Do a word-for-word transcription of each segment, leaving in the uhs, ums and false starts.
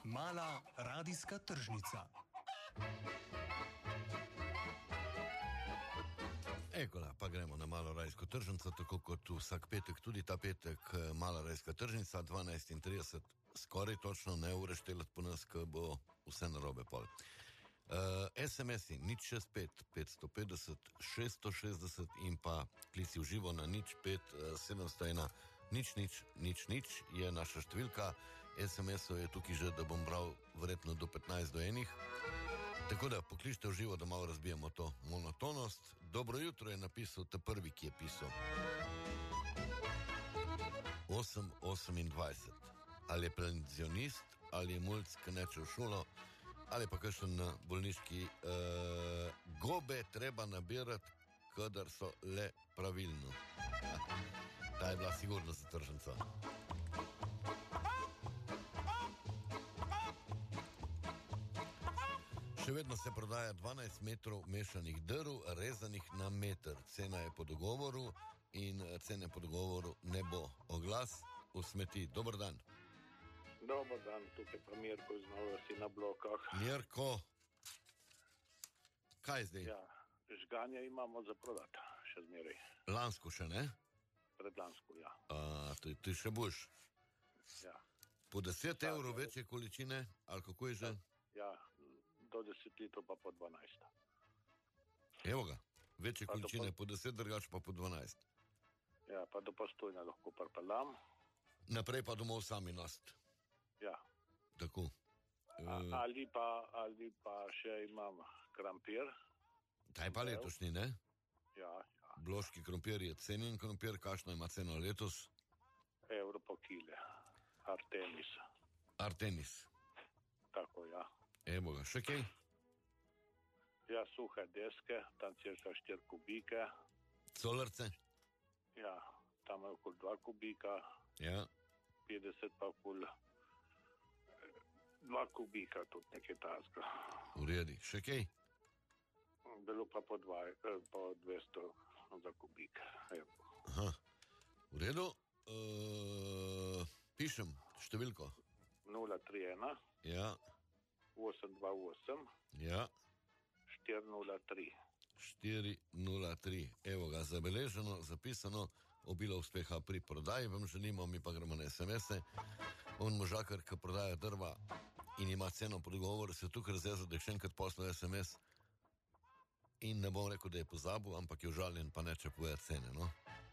Mala radijska tržnica. Ekola, pa gremo na malo radijsko tržnico, tako kot vsak petek, tudi ta petek, mala radijska tržnica, dvanajst in trideset, skoraj točno, ne ure štelet po nas, ko bo vse narobe pol. Uh, es em es-i nič šest pet petsto petdeset šeststo šestdeset in pa klici v živo na nič pet sedemsto ena nič nič nič nič je naša številka. es em es-ov je tukaj že, da bom bral verjetno do petnajst do enih. Tako da pokličite v živo, da malo razbijemo to monotonost. Dobro jutro je napisal ta prvi, ki je pisal. osem osemindvajset. Ali je penzionist, ali je mulc, ki neče v šolo, ali pa kakšen bolniški uh, gobe treba nabirati, kadar so le pravilno. Ta je bila sigurno za tržnico. Še vedno se prodaja dvanajst metrov mešanih drv, rezanih na meter. Cena je po dogovoru in cene po dogovoru ne bo. Oglas v smeti. Dobar dan. Dobar dan, tukaj pa Mirko, znova si na blokah. Mirko, kaj zdaj? Ja, žganje imamo za prodati, še zmeraj. Lansko še, ne? Predlansko, ja. A, ty, ty še boš? Ja. Po deset evrov večje količine, ali kako je že? Ja, do deset litrov pa po dvanajst. Evo ga, večje Pa količine po- po deset, drugač pa po dvanajst. Ja, pa do Postojna lahko pripeljam. Naprej pa domov sami nost. Ja. Tako. A, E, ali, pa, ali pa še imam krampir. taj pa letošnji, ne? Ja, ja. Bloški krompir je cenjen krompir, kakšno ima ceno letos? Evro po kile. Artemis. Artemis. Tako, ja. Evo ga, še kaj? Ja, suhe deske, tam cirka štiri kubike. Colarce? Ja, tam je okoli dva kubika. Ja. petdeset pa okoli dva kubika, tudi nekaj tazga. V redi. Še kaj? Bilo pa po, dva, eh, po dvesto za kubik. Evo. Aha. V redu. E, pišem številko. nula tri ena Ja, osem dva osem ja. štiri nula tri. štiri nula tri. Evo ga, zabeleženo, zapisano, obilo uspeha pri prodaji, vam želimo, mi pa gremo na es em es-e. On možakar, ki prodaja drva in ima ceno po dogovoru, se tukaj razjezal, da je še enkrat poslal es em es in ne bom rekel, da je pozabil, ampak je užaljen, pa neče povedati cene, no.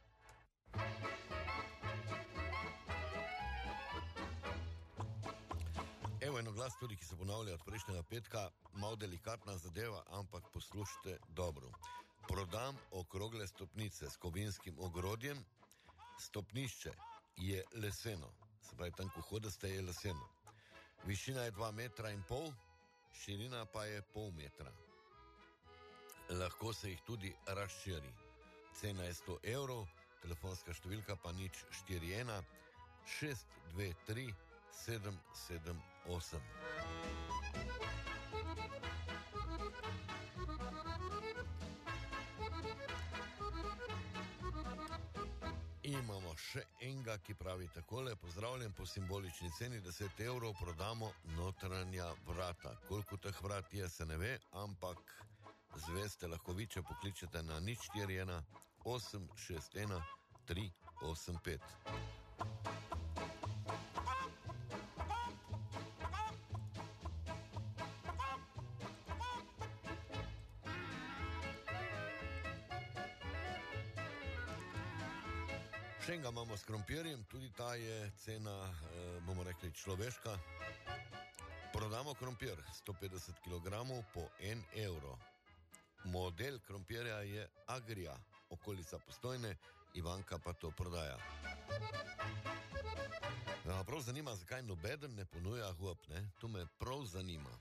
Evo eno glas tudi, ki se ponavlja od prejšnjega petka, malo delikatna zadeva, ampak poslušajte dobro. Prodam okrogle stopnice s kovinskim ogrodjem, stopnišče je leseno, se pravi tam, ko hodite, je leseno. Višina je dva metra in pol, širina pa je pol metra. Lahko se jih tudi razširi. Cena je sto evrov, telefonska številka pa nič štiri ena šest dve tri sedem sedem osem. Imamo še enega, ki pravi takole: pozdravljen, po simbolični ceni deset evrov prodamo notranja vrata. Koliko teh vrat je, se ne ve, ampak zveste lahko vi, če pokličete na nič štiri ena osem šest ena tri osem pet. Še enega imamo s krompirjem, tudi ta je cena, eh, bomo rekli, človeška. Prodamo krompir sto petdeset kilogramov po en evro. Model krompirja je Agria, okolica Postojne, Ivanka pa to prodaja. Ja, prav zanima, zakaj nobeden ne ponuja gob, ne? To me prav zanima.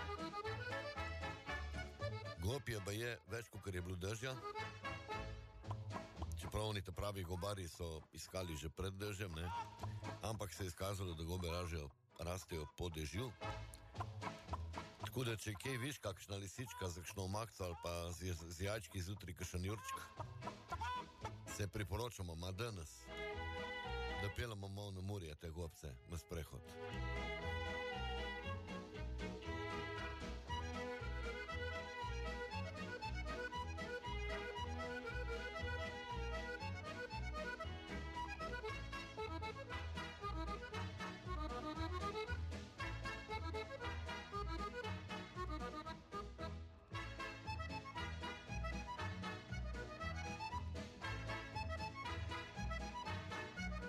Gob je baje več, kot je bilo dežja. Čeprav oni te pravi gobari so iskali že pred dežjem, ne? Ampak se je izkazalo, da gobe ražejo, rastejo po dežju. Tako da, če kaj viš, kakšna lisička z kakšno omakco ali pa z, z jajčki zjutraj kakšen jurčk, se priporočamo, ma danes, da pelamo malo na morje te gobce na sprehod.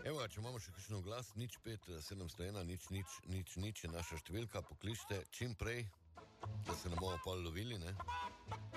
Evo, če imamo še kakšen glas, nič pet, sedemsto ena, nič, nič, nič, nič je naša številka, pokličite čim prej, da se ne bomo pol lovili, ne?